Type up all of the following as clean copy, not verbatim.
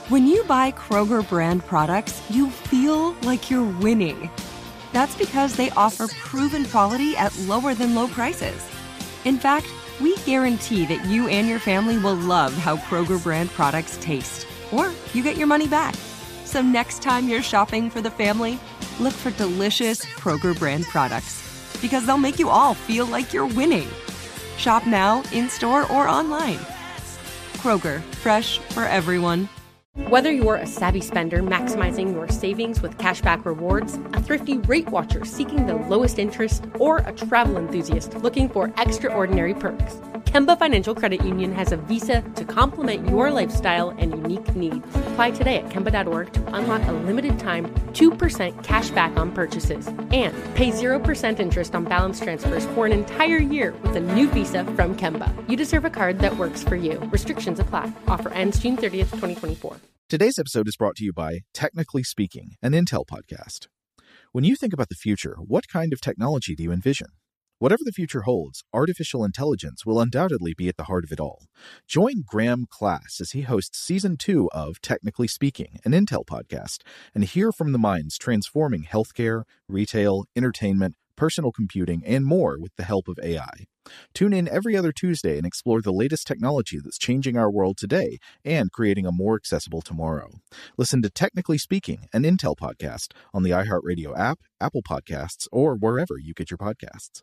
When you buy Kroger brand products, you feel like you're winning. That's because they offer proven quality at lower than low prices. In fact, we guarantee that you and your family will love how Kroger brand products taste, or you get your money back. So next time you're shopping for the family, look for delicious Kroger brand products, because they'll make you all feel like you're winning. Shop now, in-store, or online. Kroger, fresh for everyone. Whether you're a savvy spender maximizing your savings with cashback rewards, a thrifty rate watcher seeking the lowest interest, or a travel enthusiast looking for extraordinary perks, Kemba Financial Credit Union has a visa to complement your lifestyle and unique needs. Apply today at Kemba.org to unlock a limited-time 2% cash back on purchases and pay 0% interest on balance transfers for an entire year with a new visa from Kemba. You deserve a card that works for you. Restrictions apply. Offer ends June 30th, 2024. Today's episode is brought to you by Technically Speaking, an Intel podcast. When you think about the future, what kind of technology do you envision? Whatever the future holds, artificial intelligence will undoubtedly be at the heart of it all. Join Graham Class as he hosts Season 2 of Technically Speaking, an Intel podcast, and hear from the minds transforming healthcare, retail, entertainment, personal computing, and more with the help of AI. Tune in every other Tuesday and explore the latest technology that's changing our world today and creating a more accessible tomorrow. Listen to Technically Speaking, an Intel podcast on the iHeartRadio app, Apple Podcasts, or wherever you get your podcasts.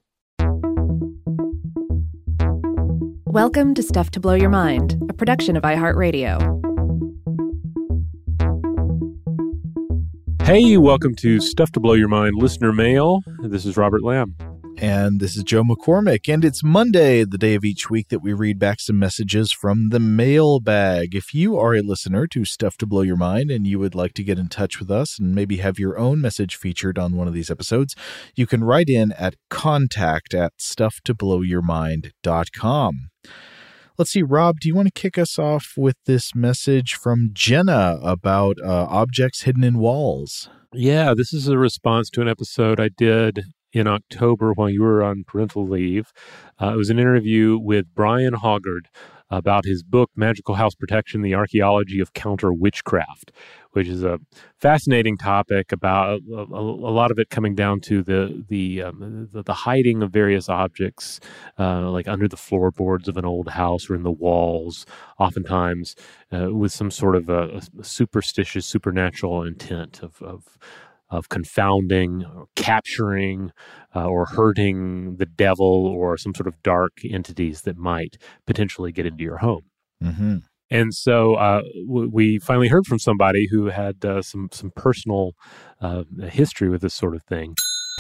Welcome to Stuff to Blow Your Mind, a production of iHeartRadio. Hey, welcome to Stuff to Blow Your Mind listener mail. This is Robert Lamb. And this is Joe McCormick, and it's Monday, the day of each week that we read back some messages from the mailbag. If you are a listener to Stuff to Blow Your Mind and you would like to get in touch with us and maybe have your own message featured on one of these episodes, you can write in at contact@stufftoblowyourmind.com. Let's see, Rob, do you want to kick us off with this message from Jenna about objects hidden in walls? Yeah, this is a response to an episode I did in October while you were on parental leave. It was an interview with Brian Hoggard about his book, Magical House Protection, The Archaeology of Counter Witchcraft, which is a fascinating topic about a lot of it coming down to the hiding of various objects, like under the floorboards of an old house or in the walls, oftentimes with some sort of a superstitious, supernatural intent of confounding or capturing or hurting the devil or some sort of dark entities that might potentially get into your home. Mm-hmm. And so we finally heard from somebody who had some personal history with this sort of thing.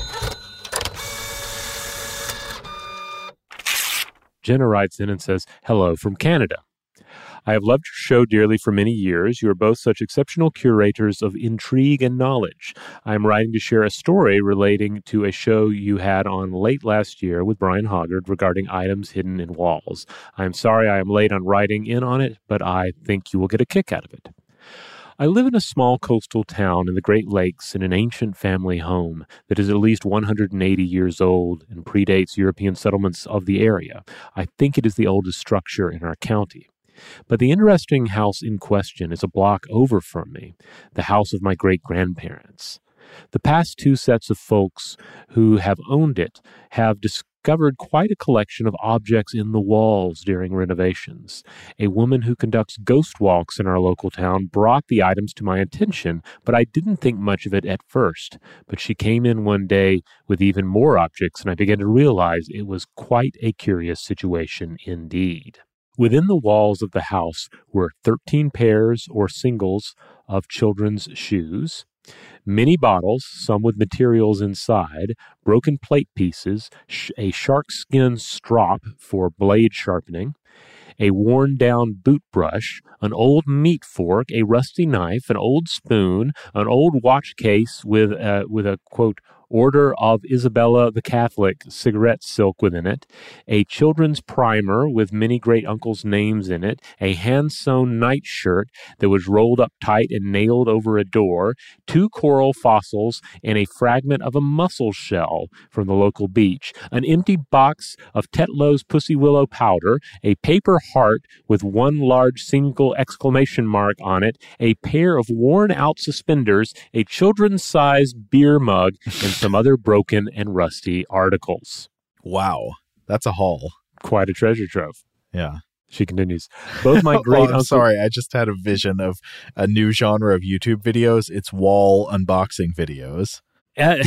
Jenna writes in and says, "Hello from Canada. I have loved your show dearly for many years. You are both such exceptional curators of intrigue and knowledge. I am writing to share a story relating to a show you had on late last year with Brian Hoggard regarding items hidden in walls. I am sorry I am late on writing in on it, but I think you will get a kick out of it. I live in a small coastal town in the Great Lakes in an ancient family home that is at least 180 years old and predates European settlements of the area. I think it is the oldest structure in our county. But the interesting house in question is a block over from me, the house of my great-grandparents. The past two sets of folks who have owned it have discovered quite a collection of objects in the walls during renovations. A woman who conducts ghost walks in our local town brought the items to my attention, but I didn't think much of it at first. But she came in one day with even more objects, and I began to realize it was quite a curious situation indeed. Within the walls of the house were 13 pairs or singles of children's shoes, many bottles, some with materials inside, broken plate pieces, a shark skin strop for blade sharpening, a worn-down boot brush, an old meat fork, a rusty knife, an old spoon, an old watch case with a, quote, Order of Isabella the Catholic cigarette silk within it, a children's primer with many great-uncles' names in it, a hand-sewn nightshirt that was rolled up tight and nailed over a door, 2 coral fossils, and a fragment of a mussel shell from the local beach, an empty box of Tetlow's Pussy Willow powder, a paper heart with 1 large single exclamation mark on it, a pair of worn-out suspenders, a children's-sized beer mug, and some other broken and rusty articles. Wow. That's a haul. Quite a treasure trove. Yeah. She continues. Both my great I'm sorry. I just had a vision of a new genre of YouTube videos. It's wall unboxing videos. Yeah,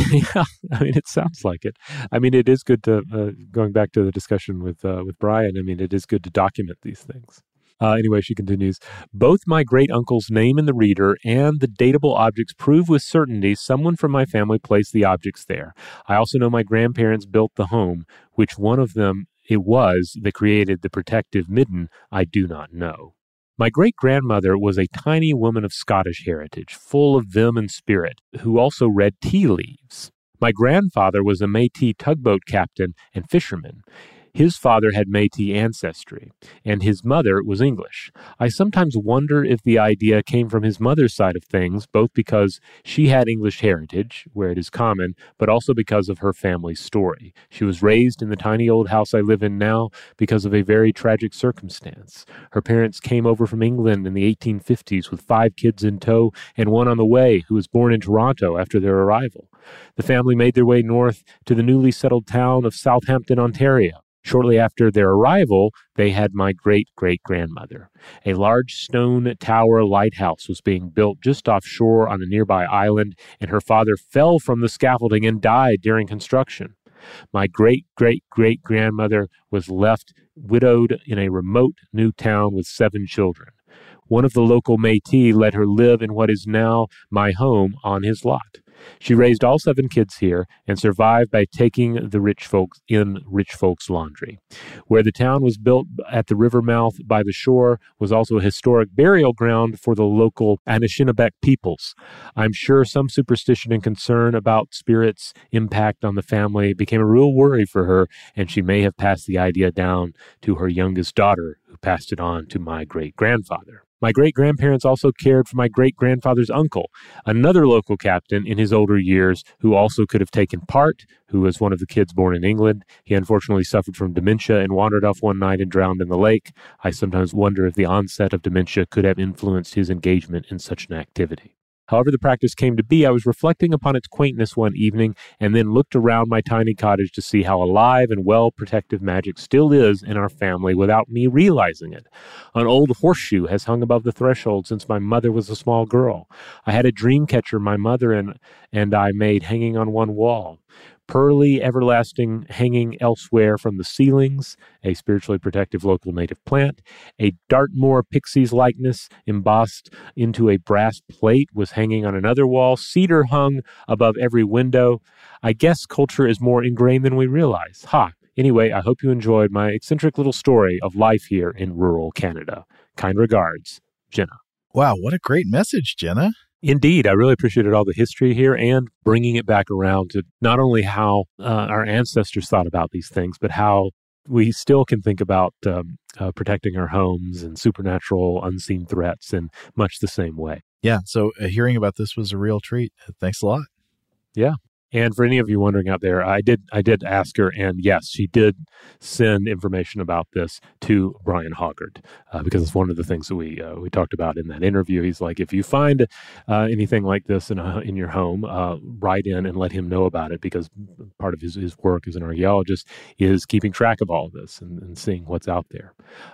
I mean, it sounds like it. I mean, it is good to, going back to the discussion with Brian, I mean, it is good to document these things. Anyway, she continues, both my great-uncle's name in the reader and the datable objects prove with certainty someone from my family placed the objects there. I also know my grandparents built the home. Which one of them it was that created the protective midden, I do not know. My great-grandmother was a tiny woman of Scottish heritage, full of vim and spirit, who also read tea leaves. My grandfather was a Métis tugboat captain and fisherman. His father had Métis ancestry, and his mother was English. I sometimes wonder if the idea came from his mother's side of things, both because she had English heritage, where it is common, but also because of her family's story. She was raised in the tiny old house I live in now because of a very tragic circumstance. Her parents came over from England in the 1850s with 5 kids in tow and 1 on the way who was born in Toronto after their arrival. The family made their way north to the newly settled town of Southampton, Ontario. Shortly after their arrival, they had my great-great-grandmother. A large stone tower lighthouse was being built just offshore on a nearby island, and her father fell from the scaffolding and died during construction. My great-great-great-grandmother was left widowed in a remote new town with 7 children. One of the local Métis let her live in what is now my home on his lot. She raised all 7 kids here and survived by taking the rich folks in rich folks' laundry. Where the town was built at the river mouth by the shore was also a historic burial ground for the local Anishinaabe peoples. I'm sure some superstition and concern about spirits' impact on the family became a real worry for her, and she may have passed the idea down to her youngest daughter, who passed it on to my great-grandfather. My great-grandparents also cared for my great-grandfather's uncle, another local captain in his older years who also could have taken part, who was one of the kids born in England. He unfortunately suffered from dementia and wandered off one night and drowned in the lake. I sometimes wonder if the onset of dementia could have influenced his engagement in such an activity. However the practice came to be, I was reflecting upon its quaintness one evening and then looked around my tiny cottage to see how alive and well protective magic still is in our family without me realizing it. An old horseshoe has hung above the threshold since my mother was a small girl. I had a dream catcher my mother and I made hanging on one wall. Pearly everlasting hanging elsewhere from the ceilings, a spiritually protective local native plant. A Dartmoor pixie's likeness embossed into a brass plate was hanging on another wall. Cedar hung above every window. I guess culture is more ingrained than we realize. Anyway, I hope you enjoyed my eccentric little story of life here in rural Canada. Kind regards, Jenna. Wow, what a great message, Jenna. Indeed, I really appreciated all the history here and bringing it back around to not only how our ancestors thought about these things, but how we still can think about protecting our homes and supernatural unseen threats in much the same way. Yeah, so hearing about this was a real treat. Thanks a lot. Yeah. And for any of you wondering out there, I did ask her, and yes, she did send information about this to Brian Hoggard because it's one of the things that we talked about in that interview. He's like, if you find anything like this in your home, write in and let him know about it, because part of his work as an archaeologist is keeping track of all of this and seeing what's out there.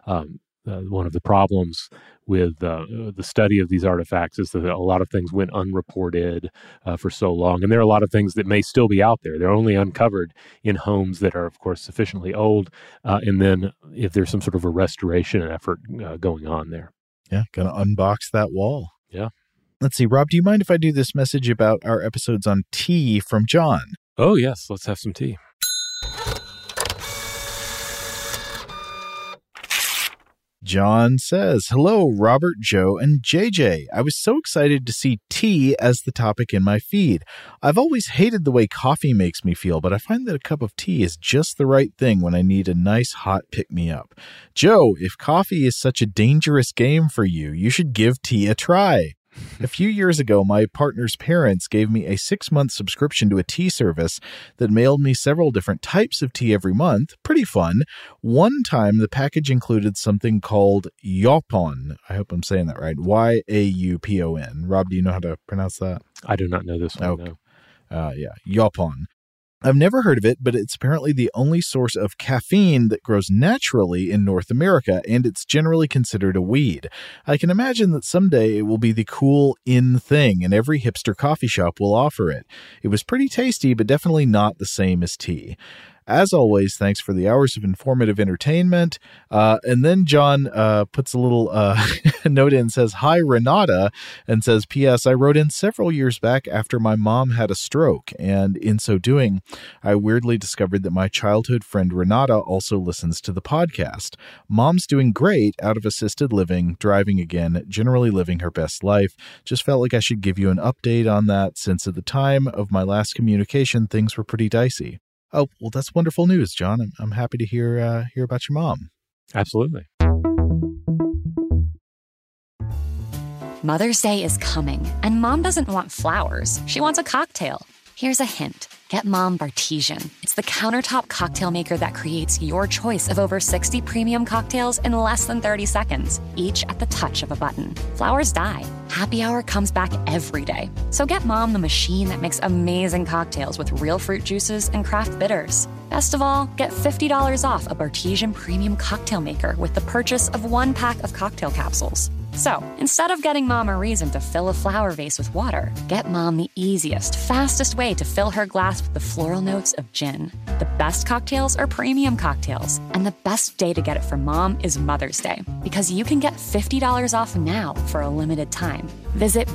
One of the problems with the study of these artifacts is that a lot of things went unreported for so long. And there are a lot of things that may still be out there. They're only uncovered in homes that are, of course, sufficiently old. And then if there's some sort of a restoration effort going on there. Yeah, going to unbox that wall. Yeah. Let's see, Rob, do you mind if I do this message about our episodes on tea from John? Oh, yes. Let's have some tea. John says, hello, Robert, Joe, and JJ. I was so excited to see tea as the topic in my feed. I've always hated the way coffee makes me feel, but I find that a cup of tea is just the right thing when I need a nice hot pick-me-up. Joe, if coffee is such a dangerous game for you, you should give tea a try. A few years ago, my partner's parents gave me a 6-month subscription to a tea service that mailed me several different types of tea every month. Pretty fun. One time, the package included something called Yaupon. I hope I'm saying that right. Yaupon. Rob, do you know how to pronounce that? I do not know this one, no. Yaupon. I've never heard of it, but it's apparently the only source of caffeine that grows naturally in North America, and it's generally considered a weed. I can imagine that someday it will be the cool in thing, and every hipster coffee shop will offer it. It was pretty tasty, but definitely not the same as tea. As always, thanks for the hours of informative entertainment. And then John puts a little note in, says, hi, Renata, and says, P.S. I wrote in several years back after my mom had a stroke, and in so doing, I weirdly discovered that my childhood friend Renata also listens to the podcast. Mom's doing great, out of assisted living, driving again, generally living her best life. Just felt like I should give you an update on that, since at the time of my last communication, things were pretty dicey. Oh, well, that's wonderful news, John. I'm happy to hear about your mom. Absolutely. Mother's Day is coming, and Mom doesn't want flowers. She wants a cocktail. Here's a hint. Get Mom Bartesian. It's the countertop cocktail maker that creates your choice of over 60 premium cocktails in less than 30 seconds, each at the touch of a button. Flowers die. Happy Hour comes back every day. So get Mom the machine that makes amazing cocktails with real fruit juices and craft bitters. Best of all, get $50 off a Bartesian premium cocktail maker with the purchase of 1 pack of cocktail capsules. So, instead of getting Mom a reason to fill a flower vase with water, get Mom the easiest, fastest way to fill her glass with the floral notes of gin. The best cocktails are premium cocktails, and the best day to get it for Mom is Mother's Day, because you can get $50 off now for a limited time. Visit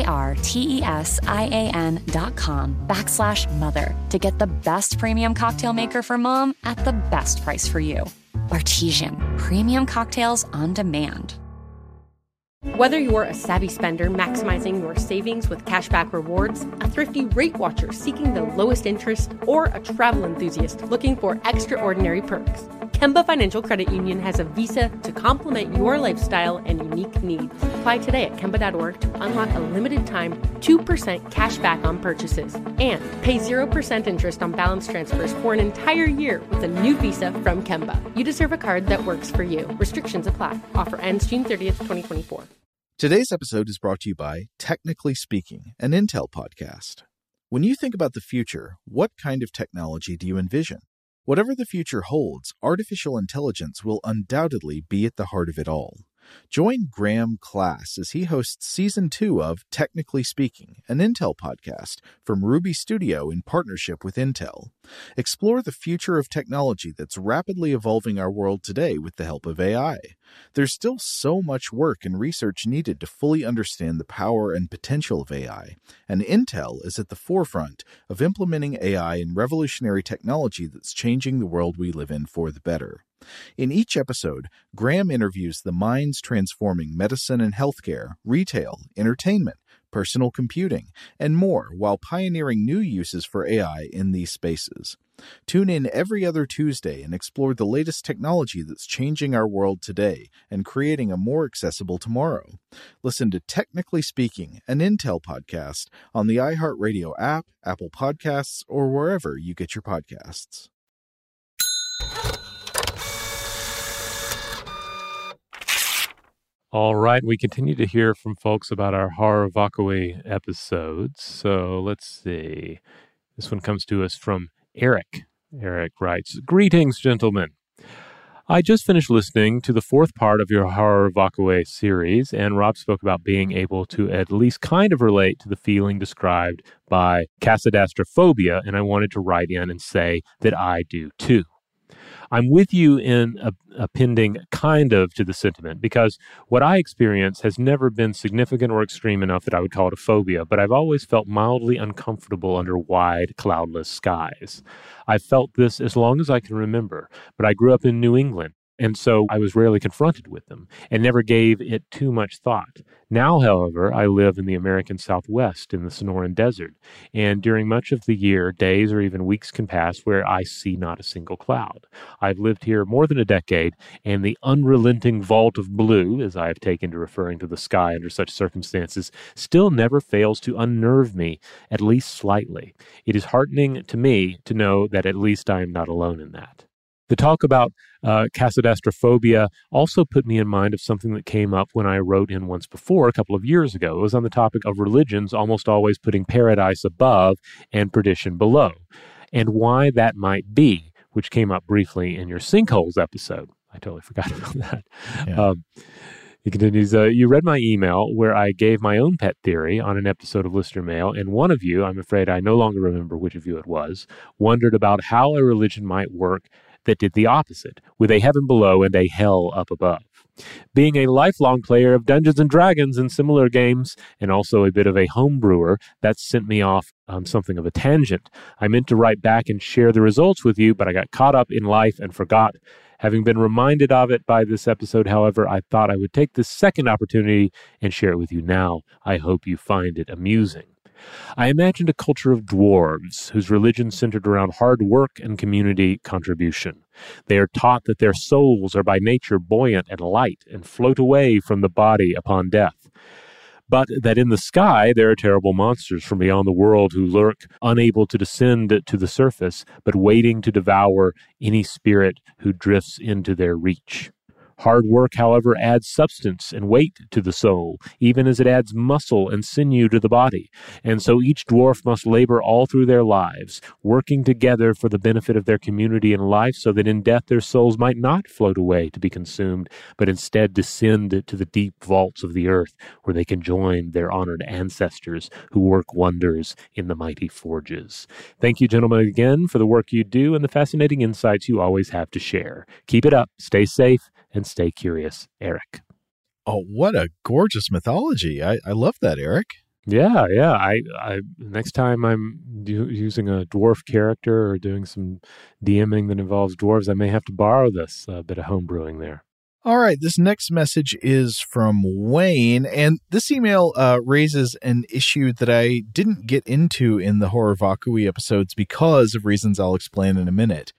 BARTESIAN.com/mother to get the best premium cocktail maker for Mom at the best price for you. Bartesian, premium cocktails on demand. Whether you're a savvy spender maximizing your savings with cashback rewards, a thrifty rate watcher seeking the lowest interest, or a travel enthusiast looking for extraordinary perks, Kemba Financial Credit Union has a visa to complement your lifestyle and unique needs. Apply today at Kemba.org to unlock a limited-time 2% cash back on purchases and pay 0% interest on balance transfers for an entire year with a new visa from Kemba. You deserve a card that works for you. Restrictions apply. Offer ends June 30th, 2024. Today's episode is brought to you by Technically Speaking, an Intel podcast. When you think about the future, what kind of technology do you envision? Whatever the future holds, artificial intelligence will undoubtedly be at the heart of it all. Join Graham Class as he hosts Season 2 of Technically Speaking, an Intel podcast from Ruby Studio in partnership with Intel. Explore the future of technology that's rapidly evolving our world today with the help of AI. There's still so much work and research needed to fully understand the power and potential of AI, and Intel is at the forefront of implementing AI in revolutionary technology that's changing the world we live in for the better. In each episode, Graham interviews the minds transforming medicine and healthcare, retail, entertainment, personal computing, and more while pioneering new uses for AI in these spaces. Tune in every other Tuesday and explore the latest technology that's changing our world today and creating a more accessible tomorrow. Listen to Technically Speaking, an Intel podcast on the iHeartRadio app, Apple Podcasts, or wherever you get your podcasts. All right, we continue to hear from folks about our Horror Rockaway episodes. So let's see. This one comes to us from Eric. Eric writes, greetings, gentlemen. I just finished listening to the 4th part of your Horror Rockaway series, and Rob spoke about being able to at least kind of relate to the feeling described by casadastrophobia, and I wanted to write in and say that I do too. I'm with you in appending kind of to the sentiment, because what I experience has never been significant or extreme enough that I would call it a phobia, but I've always felt mildly uncomfortable under wide, cloudless skies. I've felt this as long as I can remember, but I grew up in New England, And so I was rarely confronted with them and never gave it too much thought. Now, however, I live in the American Southwest in the Sonoran Desert, and during much of the year, days or even weeks can pass where I see not a single cloud. I've lived here more than a decade, and the unrelenting vault of blue, as I have taken to referring to the sky under such circumstances, still never fails to unnerve me, at least slightly. It is heartening to me to know that at least I am not alone in that. The talk about casadastrophobia also put me in mind of something that came up when I wrote in once before a couple of years ago. It was on the topic of religions almost always putting paradise above and perdition below, and why that might be, which came up briefly in your sinkholes episode. I totally forgot about that. Yeah. He continues, you read my email where I gave my own pet theory on an episode of Listener Mail, and one of you, I'm afraid I no longer remember which of you it was, wondered about how a religion might work that did the opposite, with a heaven below and a hell up above. Being a lifelong player of Dungeons & Dragons and similar games, and also a bit of a home brewer, that sent me off on something of a tangent. I meant to write back and share the results with you, but I got caught up in life and forgot. Having been reminded of it by this episode, however, I thought I would take this second opportunity and share it with you now. I hope you find it amusing. I imagined a culture of dwarves whose religion centered around hard work and community contribution. They are taught that their souls are by nature buoyant and light and float away from the body upon death, but that in the sky there are terrible monsters from beyond the world who lurk, unable to descend to the surface, but waiting to devour any spirit who drifts into their reach. Hard work, however, adds substance and weight to the soul, even as it adds muscle and sinew to the body. And so each dwarf must labor all through their lives, working together for the benefit of their community and life, so that in death their souls might not float away to be consumed, but instead descend to the deep vaults of the earth, where they can join their honored ancestors who work wonders in the mighty forges. Thank you, gentlemen, again for the work you do and the fascinating insights you always have to share. Keep it up, stay safe, and stay curious, Eric. Oh, what a gorgeous mythology. I love that, Eric. Yeah. I next time I'm using a dwarf character or doing some DMing that involves dwarves, I may have to borrow this bit of homebrewing there. All right, this next message is from Wayne, and this email raises an issue that I didn't get into in the Horror Vakui episodes because of reasons I'll explain in a minute.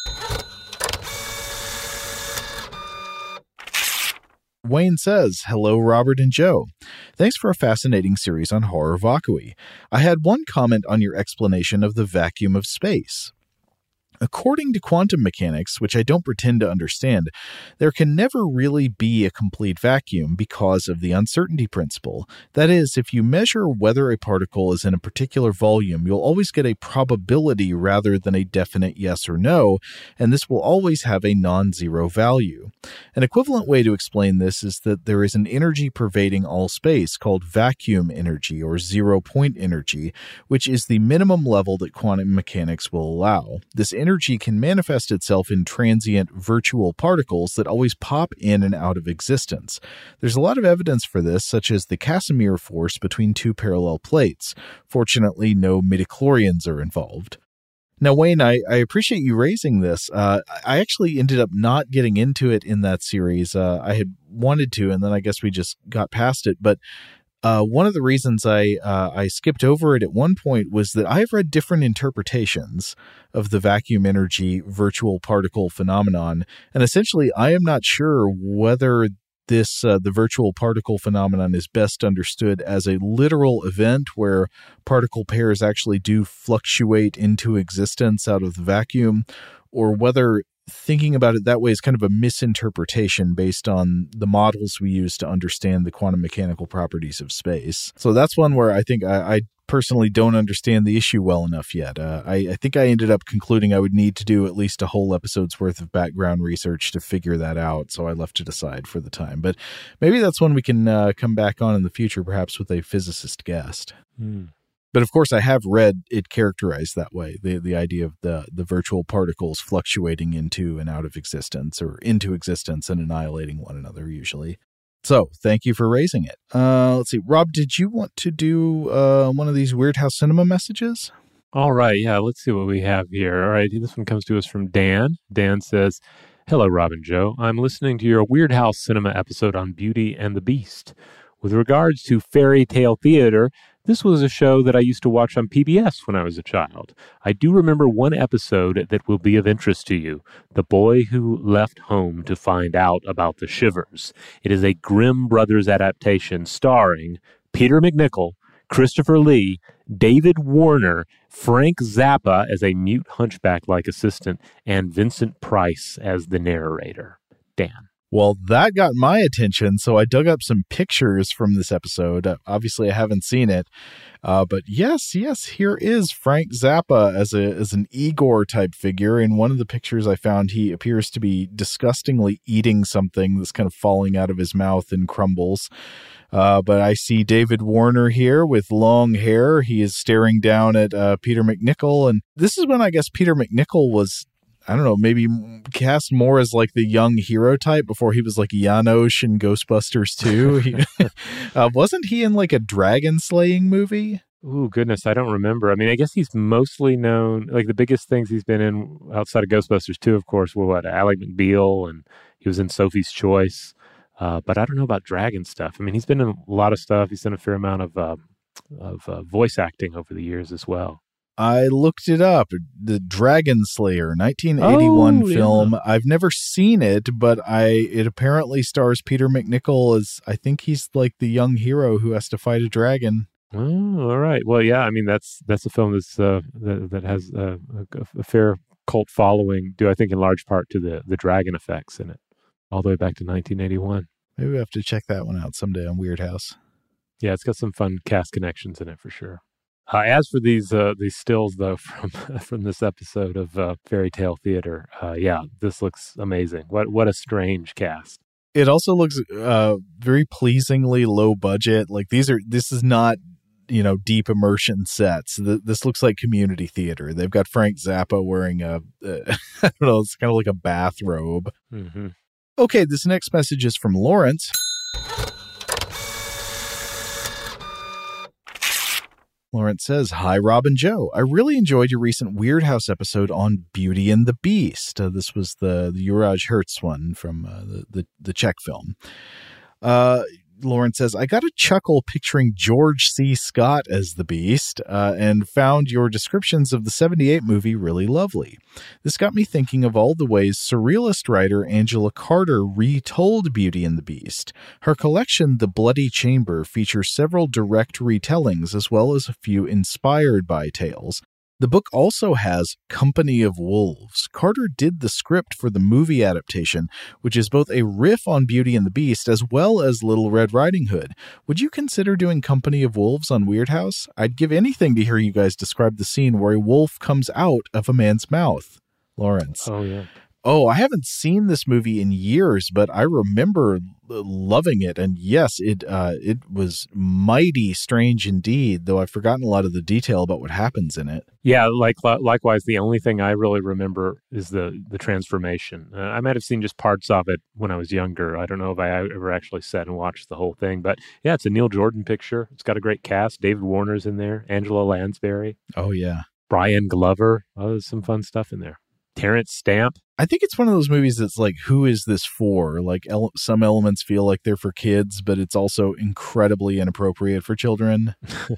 Wayne says, "Hello, Robert and Joe. Thanks for a fascinating series on Horror Vakui. I had one comment on your explanation of the vacuum of space. According to quantum mechanics, which I don't pretend to understand, there can never really be a complete vacuum because of the uncertainty principle. That is, if you measure whether a particle is in a particular volume, you'll always get a probability rather than a definite yes or no, and this will always have a non-zero value. An equivalent way to explain this is that there is an energy pervading all space called vacuum energy or zero-point energy, which is the minimum level that quantum mechanics will allow. This energy can manifest itself in transient virtual particles that always pop in and out of existence. There's a lot of evidence for this, such as the Casimir force between two parallel plates. Fortunately, no midichlorians are involved." Now, Wayne, I appreciate you raising this. I actually ended up not getting into it in that series. I had wanted to, and then I guess we just got past it. But one of the reasons I skipped over it at one point was that I've read different interpretations of the vacuum energy virtual particle phenomenon. And essentially, I am not sure whether the virtual particle phenomenon is best understood as a literal event where particle pairs actually do fluctuate into existence out of the vacuum, or whether thinking about it that way is kind of a misinterpretation based on the models we use to understand the quantum mechanical properties of space. So that's one where I think I personally don't understand the issue well enough yet. I think I ended up concluding I would need to do at least a whole episode's worth of background research to figure that out, so I left it aside for the time. But maybe that's one we can come back on in the future, perhaps with a physicist guest. But of course, I have read it characterized that way, the idea of the virtual particles fluctuating into and out of existence, or into existence and annihilating one another usually. So thank you for raising it. Let's see. Rob, did you want to do one of these Weird House Cinema messages? All right. Yeah, let's see what we have here. All right. This one comes to us from Dan. Dan says, Hello, Rob and Joe. I'm listening to your Weird House Cinema episode on Beauty and the Beast. With regards to fairy tale theater, this was a show that I used to watch on PBS when I was a child. I do remember one episode that will be of interest to you, The Boy Who Left Home to Find Out About the Shivers. It is a Grimm Brothers adaptation starring Peter MacNicol, Christopher Lee, David Warner, Frank Zappa as a mute hunchback-like assistant, and Vincent Price as the narrator. Dan. Well, that got my attention, so I dug up some pictures from this episode. Obviously, I haven't seen it, but yes, here is Frank Zappa as an Igor-type figure. In one of the pictures I found, he appears to be disgustingly eating something that's kind of falling out of his mouth and crumbles. But I see David Warner here with long hair. He is staring down at Peter MacNicol, and this is when I guess Peter MacNicol was, I don't know, maybe cast more as like the young hero type before he was like Janosch in Ghostbusters 2. Wasn't he in like a dragon slaying movie? Ooh, goodness, I don't remember. I mean, I guess he's mostly known, like the biggest things he's been in outside of Ghostbusters 2, of course, were Ally McBeal, and he was in Sophie's Choice. But I don't know about dragon stuff. I mean, he's been in a lot of stuff. He's done a fair amount of voice acting over the years as well. I looked it up. The Dragon Slayer, 1981 film. I've never seen it, but it apparently stars Peter MacNicol as, I think he's like the young hero who has to fight a dragon. Oh, all right. Well, yeah. I mean, that's a film that has a fair cult following, due I think in large part to the dragon effects in it, all the way back to 1981. Maybe we have to check that one out someday on Weird House. Yeah, it's got some fun cast connections in it for sure. As for these stills, though, from this episode of Fairy Tale Theater, this looks amazing. What a strange cast. It also looks very pleasingly low budget. Like this is not, deep immersion sets. This looks like community theater. They've got Frank Zappa wearing I don't know, it's kind of like a bathrobe. Mm-hmm. Okay, this next message is from Lawrence. Lawrence says, "Hi, Rob and Joe. I really enjoyed your recent Weird House episode on Beauty and the Beast." This was the Juraj Hertz one from the Czech film. Lawrence says, "I got a chuckle picturing George C. Scott as the Beast and found your descriptions of the 78 movie really lovely. This got me thinking of all the ways surrealist writer Angela Carter retold Beauty and the Beast. Her collection, The Bloody Chamber, features several direct retellings as well as a few inspired by tales. The book also has Company of Wolves. Carter did the script for the movie adaptation, which is both a riff on Beauty and the Beast as well as Little Red Riding Hood. Would you consider doing Company of Wolves on Weird House? I'd give anything to hear you guys describe the scene where a wolf comes out of a man's mouth." Lawrence. Oh, yeah. Oh, I haven't seen this movie in years, but I remember loving it. And yes, it was mighty strange indeed, though I've forgotten a lot of the detail about what happens in it. Yeah, likewise, the only thing I really remember is the transformation. I might have seen just parts of it when I was younger. I don't know if I ever actually sat and watched the whole thing. But yeah, it's a Neil Jordan picture. It's got a great cast. David Warner's in there. Angela Lansbury. Oh, yeah. Brian Glover. Oh, there's some fun stuff in there. Terrence Stamp. I think it's one of those movies that's like, who is this for? Like some elements feel like they're for kids, but it's also incredibly inappropriate for children.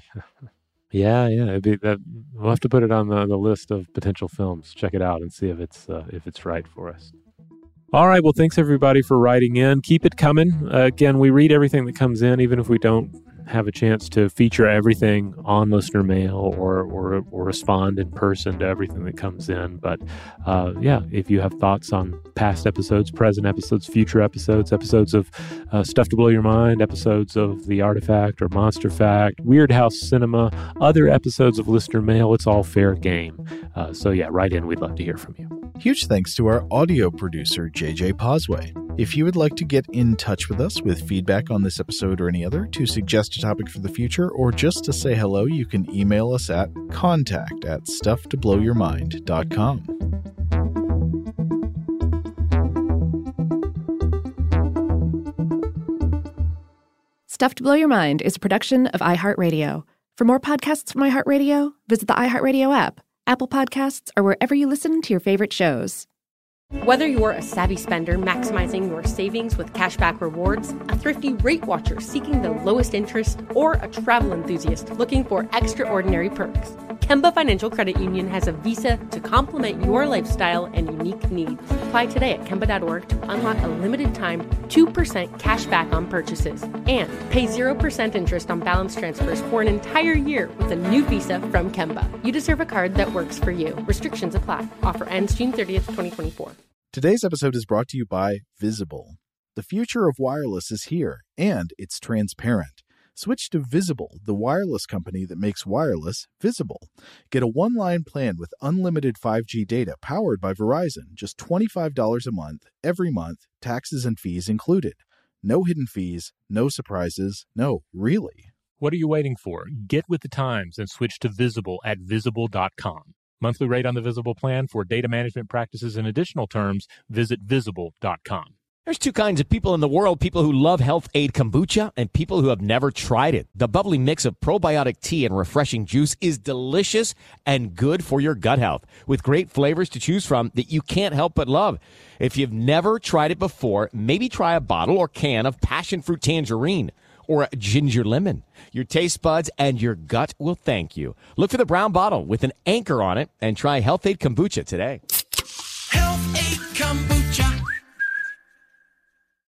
Yeah. We'll have to put it on the list of potential films. Check it out and see if it's right for us. All right. Well, thanks everybody for writing in. Keep it coming. Again, we read everything that comes in, even if we don't have a chance to feature everything on listener mail or respond in person to everything that comes in. But if you have thoughts on past episodes, present episodes, future episodes of Stuff to Blow Your Mind, episodes of The Artifact or Monster Fact, Weird House Cinema, other episodes of listener mail, it's all fair game. Write in. We'd love to hear from you. Huge thanks to our audio producer, JJ Posway. If you would like to get in touch with us with feedback on this episode or any other, to suggest a topic for the future, or just to say hello, you can email us at contact@stufftoblowyourmind.com. Stuff to Blow Your Mind is a production of iHeartRadio. For more podcasts from iHeartRadio, visit the iHeartRadio app, Apple Podcasts, or wherever you listen to your favorite shows. Whether you're a savvy spender maximizing your savings with cashback rewards, a thrifty rate watcher seeking the lowest interest, or a travel enthusiast looking for extraordinary perks, Kemba Financial Credit Union has a visa to complement your lifestyle and unique needs. Apply today at Kemba.org to unlock a limited-time 2% cash back on purchases and pay 0% interest on balance transfers for an entire year with a new visa from Kemba. You deserve a card that works for you. Restrictions apply. Offer ends June 30th, 2024. Today's episode is brought to you by Visible. The future of wireless is here, and it's transparent. Switch to Visible, the wireless company that makes wireless visible. Get a one-line plan with unlimited 5G data powered by Verizon, just $25 a month, every month, taxes and fees included. No hidden fees, no surprises, no, really. What are you waiting for? Get with the times and switch to Visible at Visible.com. Monthly rate on the Visible plan for data management practices and additional terms, visit Visible.com. There's two kinds of people in the world, people who love Health Aid Kombucha and people who have never tried it. The bubbly mix of probiotic tea and refreshing juice is delicious and good for your gut health, with great flavors to choose from that you can't help but love. If you've never tried it before, maybe try a bottle or can of passion fruit tangerine or a ginger lemon. Your taste buds and your gut will thank you. Look for the brown bottle with an anchor on it and try Health Aid Kombucha today.